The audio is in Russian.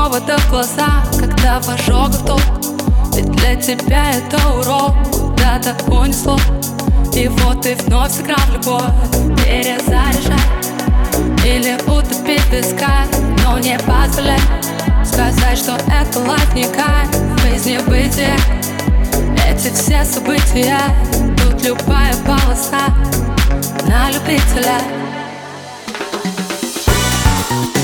провода в глаза, когда в ожогах толк. Ведь для тебя это урок, куда-то унесло. И вот ты вновь сыграл в любовь, перезаряжай или утопить в песках, но не позволяй сказать, что это лайф не кайф, жизнь не бытие. Эти все события, тут любая полоса на любителя.